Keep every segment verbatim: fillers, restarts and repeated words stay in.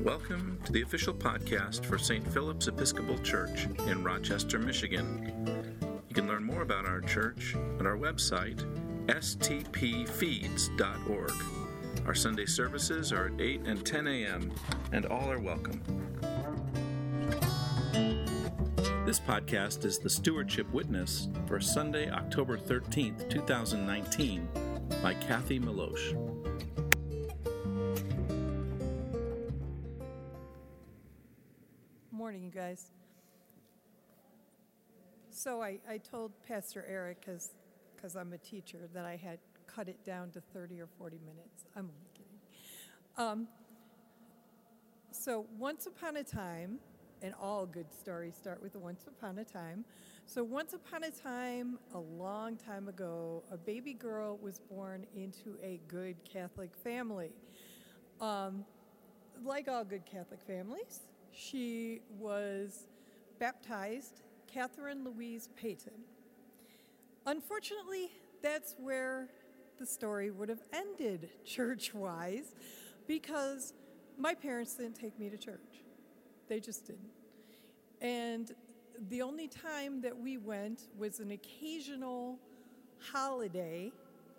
Welcome to the official podcast for Saint Philip's Episcopal Church in Rochester, Michigan. You can learn more about our church at our website, s t p feeds dot org. Our Sunday services are at eight and ten a.m., and all are welcome. This podcast is the Stewardship Witness for Sunday, October thirteenth, twenty nineteen, by Kathy Meloche. Morning, you guys. So I, I told Pastor Eric, because because I'm a teacher, that I had cut it down to thirty or forty minutes. I'm only kidding. Um, so once upon a time, and all good stories start with a once upon a time. So once upon a time, a long time ago, a baby girl was born into a good Catholic family. Um, like all good Catholic families, she was baptized Catherine Louise Peyton. Unfortunately, that's where the story would have ended church-wise, because my parents didn't take me to church. They just didn't. And the only time that we went was an occasional holiday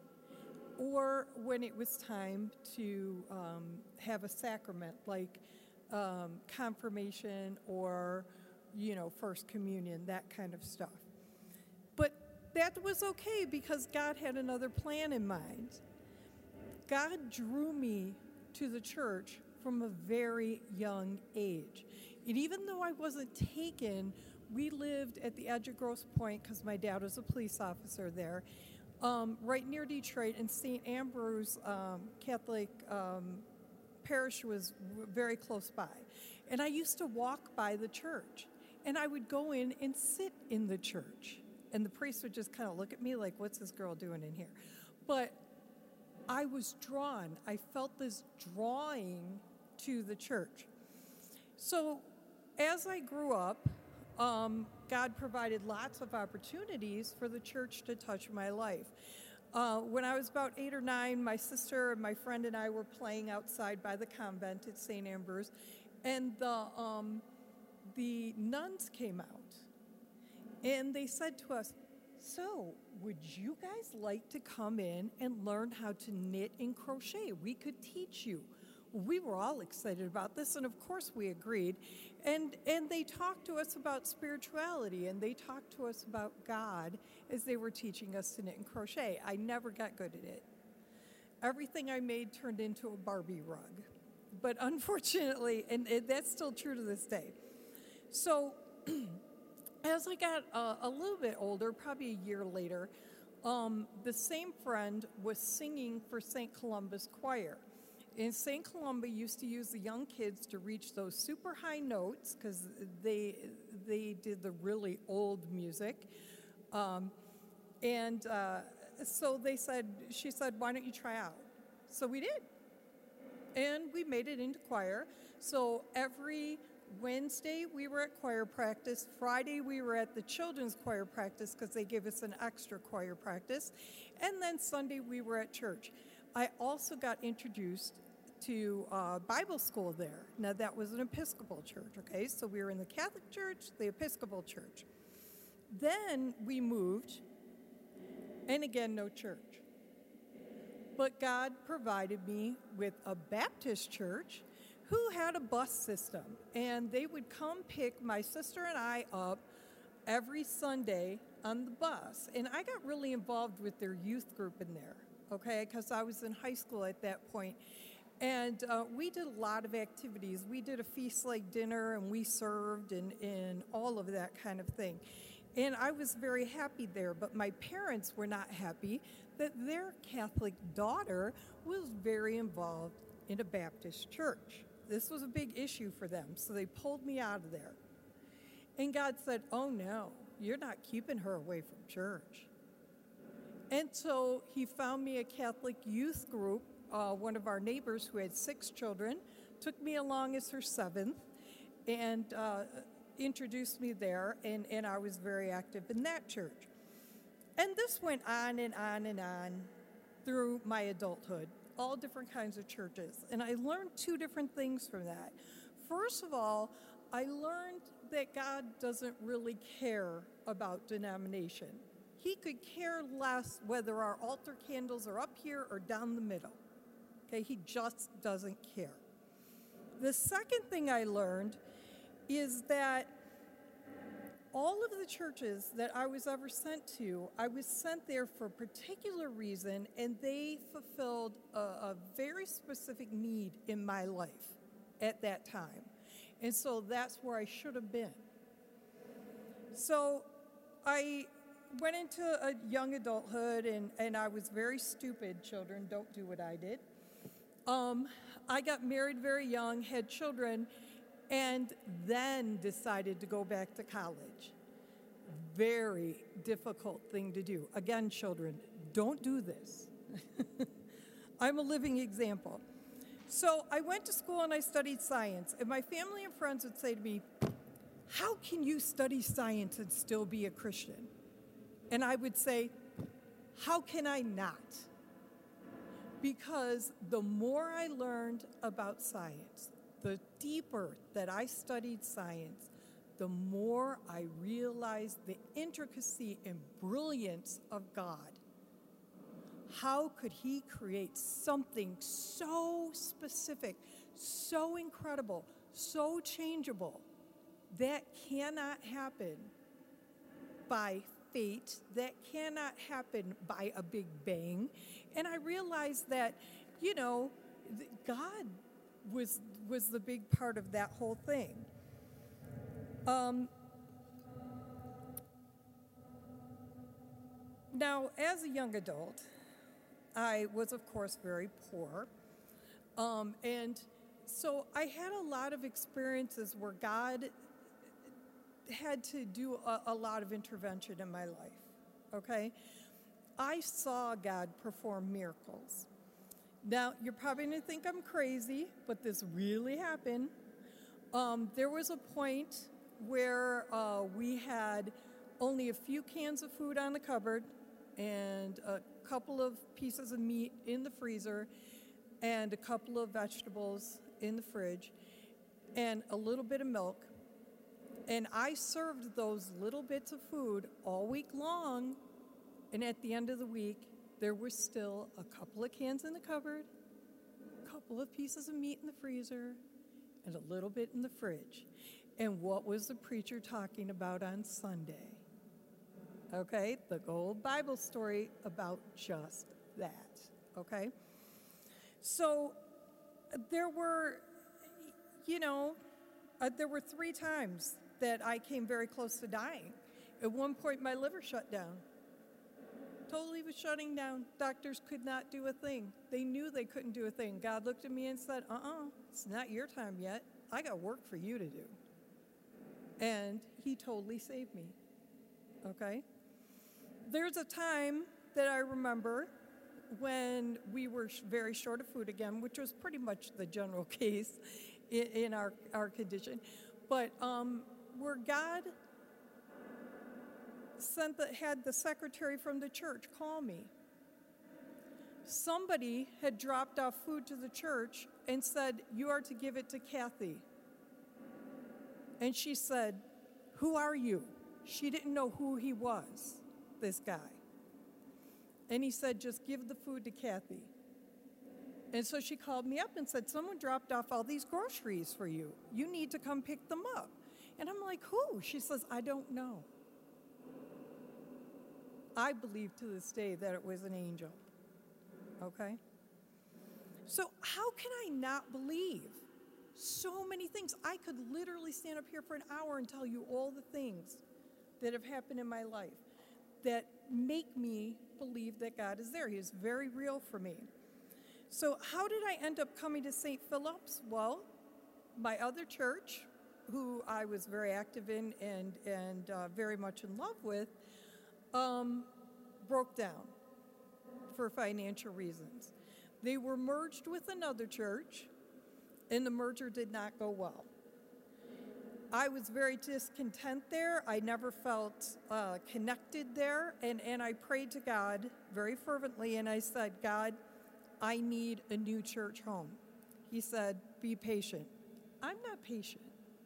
or when it was time to um, have a sacrament, like um, confirmation or, you know, First Communion, that kind of stuff. But that was okay because God had another plan in mind. God drew me to the church from a very young age. And even though I wasn't taken, we lived at the edge of Grosse Pointe because my dad was a police officer there, um, right near Detroit, and Saint Ambrose um, Catholic um, Parish was very close by. And I used to walk by the church, and I would go in and sit in the church. And the priest would just kind of look at me like, what's this girl doing in here? But I was drawn. I felt this drawing to the church. So as I grew up, um, God provided lots of opportunities for the church to touch my life. Uh, when I was about eight or nine, my sister and my friend and I were playing outside by the convent at Saint Ambrose, and the, um, the nuns came out, and they said to us, so, would you guys like to come in and learn how to knit and crochet? We could teach you. We were all excited about this, and of course we agreed. And and they talked to us about spirituality, and they talked to us about God as they were teaching us to knit and crochet. I never got good at it. Everything I made turned into a Barbie rug. But unfortunately, and, and that's still true to this day. So as I got uh, a little bit older, probably a year later, um, the same friend was singing for Saint Columba's Choir. And Saint Columba used to use the young kids to reach those super high notes because they they did the really old music. Um, and uh, so they said, she said, why don't you try out? So we did. And we made it into choir. So every Wednesday we were at choir practice. Friday we were at the children's choir practice because they gave us an extra choir practice. And then Sunday we were at church. I also got introduced to uh, Bible school there. Now, that was an Episcopal church, okay? So we were in the Catholic church, the Episcopal church. Then we moved, and again, no church. But God provided me with a Baptist church who had a bus system, and they would come pick my sister and I up every Sunday on the bus. And I got really involved with their youth group in there. Okay, because I was in high school at that point. And uh, we did a lot of activities. We did a feast-like dinner, and we served, and, and all of that kind of thing. And I was very happy there, but my parents were not happy that their Catholic daughter was very involved in a Baptist church. This was a big issue for them, so they pulled me out of there. And God said, oh no, you're not keeping her away from church. And so he found me a Catholic youth group. Uh, one of our neighbors who had six children took me along as her seventh and uh, introduced me there, and, and I was very active in that church. And this went on and on and on through my adulthood, all different kinds of churches. And I learned two different things from that. first of all, I learned that God doesn't really care about denomination. He could care less whether our altar candles are up here or down the middle. Okay, he just doesn't care. The second thing I learned is that all of the churches that I was ever sent to, I was sent there for a particular reason, and they fulfilled a, a very specific need in my life at that time. And so that's where I should have been. So I went into a young adulthood, and, and I was very stupid. Children, don't do what I did. Um, I got married very young, had children, and then decided to go back to college. Very difficult thing to do. Again, children, don't do this. I'm a living example. So I went to school and I studied science, and my family and friends would say to me, how can you study science and still be a Christian? And I would say, how can I not? Because the more I learned about science, the deeper that I studied science, the more I realized the intricacy and brilliance of God. How could he create something so specific, so incredible, so changeable? That cannot happen by fate. That cannot happen by a big bang. And I realized that, you know, God was was the big part of that whole thing. Um, now, as a young adult, I was, of course, very poor. Um, and so I had a lot of experiences where God had to do a, a lot of intervention in my life, okay? I saw God perform miracles. Now, you're probably going to think I'm crazy, but this really happened. Um, there was a point where uh, we had only a few cans of food on the cupboard and a couple of pieces of meat in the freezer and a couple of vegetables in the fridge and a little bit of milk. And I served those little bits of food all week long, and at the end of the week, there was still a couple of cans in the cupboard, a couple of pieces of meat in the freezer, and a little bit in the fridge. And what was the preacher talking about on Sunday? Okay, the gold Bible story about just that, okay? So there were, you know, uh, there were three times that I came very close to dying. At one point, my liver shut down. Totally was shutting down. Doctors could not do a thing. They knew they couldn't do a thing. God looked at me and said, uh-uh, it's not your time yet. I got work for you to do. And he totally saved me, okay? There's a time that I remember when we were sh- very short of food again, which was pretty much the general case in, in our, our condition, but um, where God sent the, had the secretary from the church call me. Somebody had dropped off food to the church and said, you are to give it to Kathy. And she said, who are you? She didn't know who he was, this guy. And he said, just give the food to Kathy. And so she called me up and said, someone dropped off all these groceries for you. You need to come pick them up. And I'm like, who? She says, I don't know. I believe to this day that it was an angel, okay? So how can I not believe so many things? I could literally stand up here for an hour and tell you all the things that have happened in my life that make me believe that God is there. He is very real for me. So how did I end up coming to Saint Philip's? Well, my other church, who I was very active in and, and uh, very much in love with, Um, broke down for financial reasons. They were merged with another church, and the merger did not go well. I was very discontent there. I never felt uh, connected there, and, and I prayed to God very fervently, and I said, God, I need a new church home. He said, be patient. I'm not patient.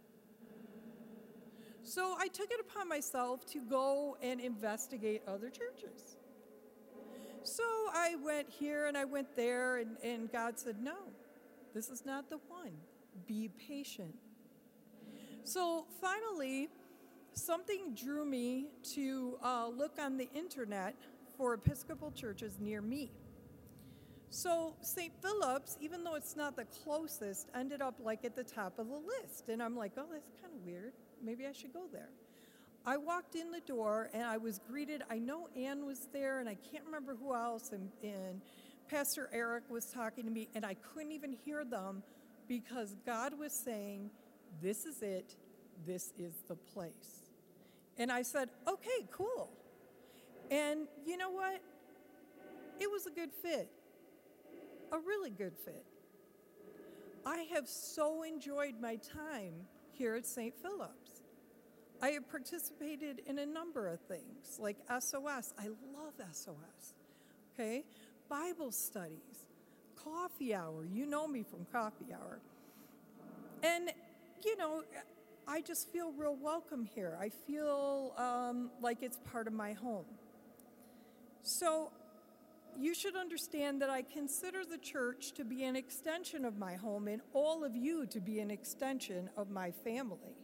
So I took it upon myself to go and investigate other churches. So I went here and I went there, and, and God said, no, this is not the one. Be patient. So finally, something drew me to uh, look on the internet for Episcopal churches near me. So Saint Philip's, even though it's not the closest, ended up like at the top of the list. And I'm like, oh, that's kind of weird. Maybe I should go there. I walked in the door and I was greeted. I know Ann was there and I can't remember who else. And, and Pastor Eric was talking to me and I couldn't even hear them because God was saying, this is it. This is the place. And I said, okay, cool. And you know what? It was a good fit. A really good fit. I have so enjoyed my time here at Saint Philip's. I have participated in a number of things, like S O S. I love S O S, okay? Bible studies, coffee hour. You know me from coffee hour. And, you know, I just feel real welcome here. I feel um, like it's part of my home. So you should understand that I consider the church to be an extension of my home and all of you to be an extension of my family.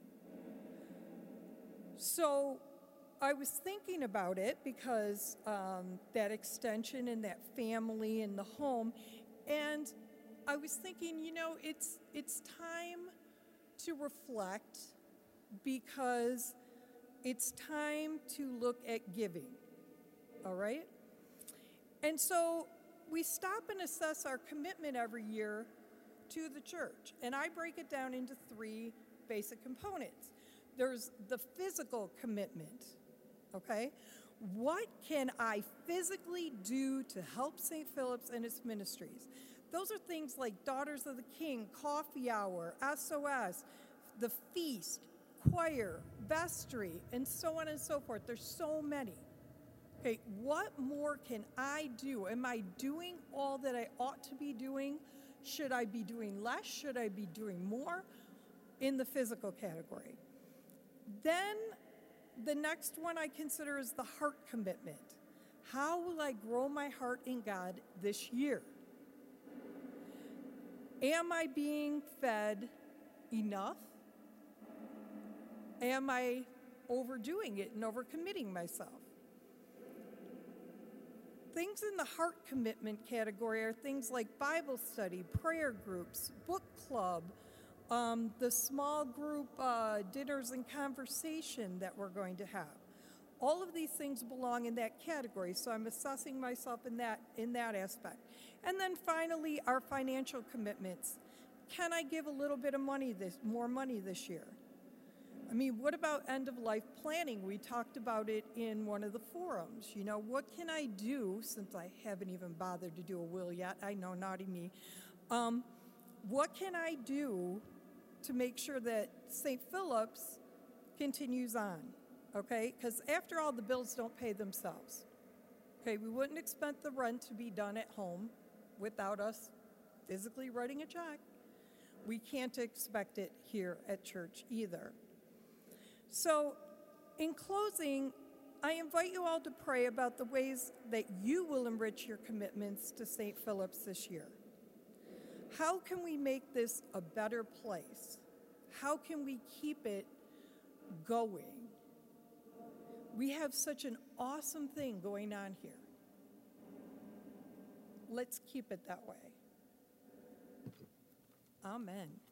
So I was thinking about it because um, that extension and that family and the home, and I was thinking, you know, it's it's time to reflect because it's time to look at giving, all right? And so we stop and assess our commitment every year to the church, and I break it down into three basic components. There's the physical commitment, okay? What can I physically do to help Saint Philip's and its ministries? Those are things like Daughters of the King, Coffee Hour, S O S, the feast, choir, vestry, and so on and so forth. There's so many. Okay, what more can I do? Am I doing all that I ought to be doing? Should I be doing less? Should I be doing more? In the physical category. Then the next one I consider is the heart commitment. How will I grow my heart in God this year? Am I being fed enough? Am I overdoing it and overcommitting myself? Things in the heart commitment category are things like Bible study, prayer groups, book club, um, the small group uh, dinners and conversation that we're going to have. All of these things belong in that category, so I'm assessing myself in that, in that aspect. And then finally, our financial commitments. Can I give a little bit of money, this, more money this year? I mean, what about end-of-life planning? We talked about it in one of the forums. You know, what can I do, since I haven't even bothered to do a will yet? I know, naughty me. Um, what can I do to make sure that Saint Philip's continues on, okay? Because after all, the bills don't pay themselves. Okay, we wouldn't expect the rent to be done at home without us physically writing a check. We can't expect it here at church either. So, in closing, I invite you all to pray about the ways that you will enrich your commitments to Saint Philip's this year. How can we make this a better place? How can we keep it going? We have such an awesome thing going on here. Let's keep it that way. Amen.